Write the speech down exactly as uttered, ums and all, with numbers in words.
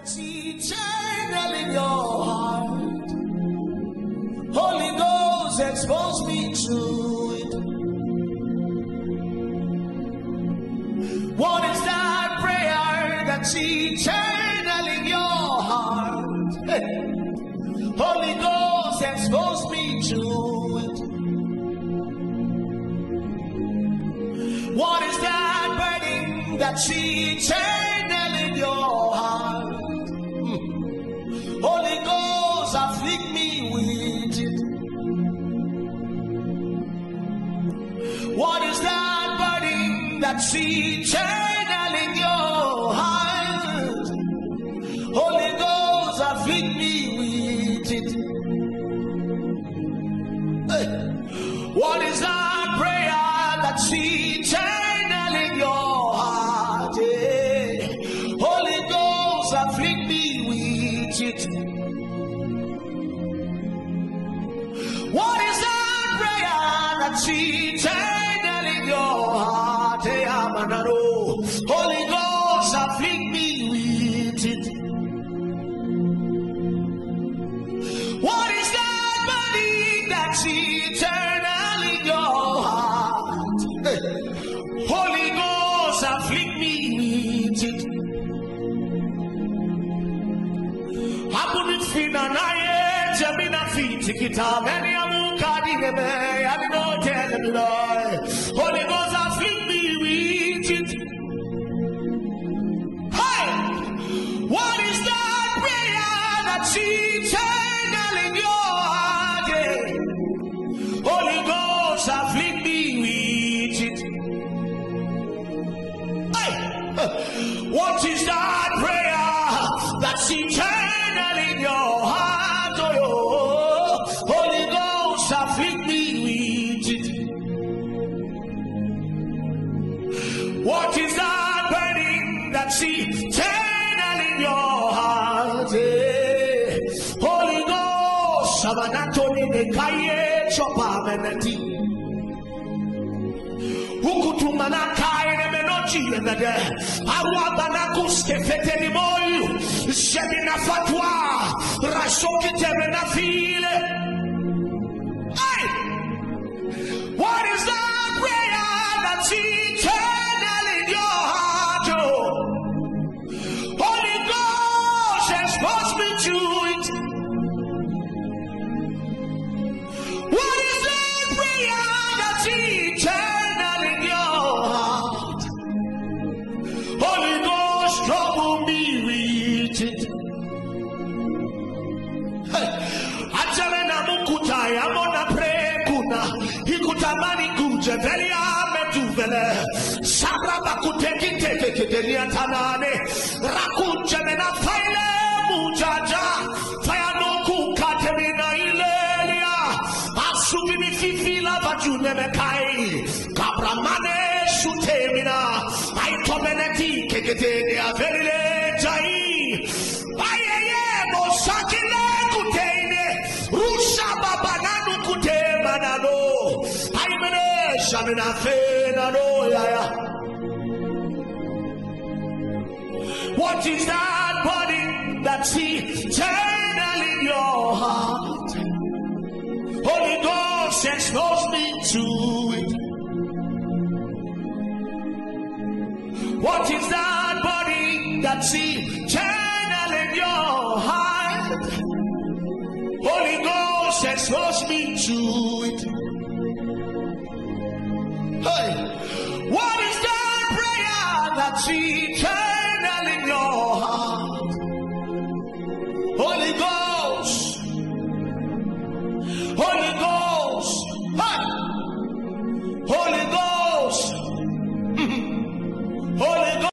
that's eternal in your heart. Holy Ghost, expose me to it. What is that prayer that's eternal in your heart? Hey. Holy Ghost, expose me to it. What is that burning that's eternal in your heart? Holy Ghost, afflict me with it. What is that burning that's eternal in your heart? Holy Ghost, afflict me with it. Hey. What is that prayer that's eternal in your heart? Hey. Holy Ghost, afflict me with it. What is that prayer that's eternal in your heart? Hey, Holy Ghost, afflict me with it. What is that burning that's eternal in your heart? Hey. Holy Ghost, afflict me with it. Holy Ghost, afflict me with it. Hey! What is that prayer that's eternal in your heart? Holy Ghost, afflict me with it. Hey! What is that prayer that's eternal in your heart? Oh, Holy Ghost, afflict me with it. What is that burning that's eternal in your heart? Eh? Holy Ghost, Sabanatoni de Kaye Chopamenati. Hukutumana Kaye Menochi and the Awabanakus Kefeteni Boy, Shemina Fatwa, Rashoki Terena File. Hey! What is that prayer that's eternal in your heart? Oh? Holy Ghost, expose me to it. What is that prayer that's eternal in your heart? Holy Ghost, trouble me with it. Hey. Ajalena mukutai, amona pray kuna, hikutamani kuje velia metuvele, sabraba kuteki teke kedelia tanane, rakunje mena faile mujaja, fayano kukatemina ilelia, asubi mi fifila vajune mekai, kabramane sutemina, aitomeneti kekedelia verile jai, ayeye mosakile kuteine, rusha babananu kutemanano, aimene shamina fenano yaya. What is that body that's eternal in your heart? Holy Ghost, expose me to it. What is that body that's eternal in your heart? Holy Ghost, expose me to it. Hey, what is that prayer that's eternal in your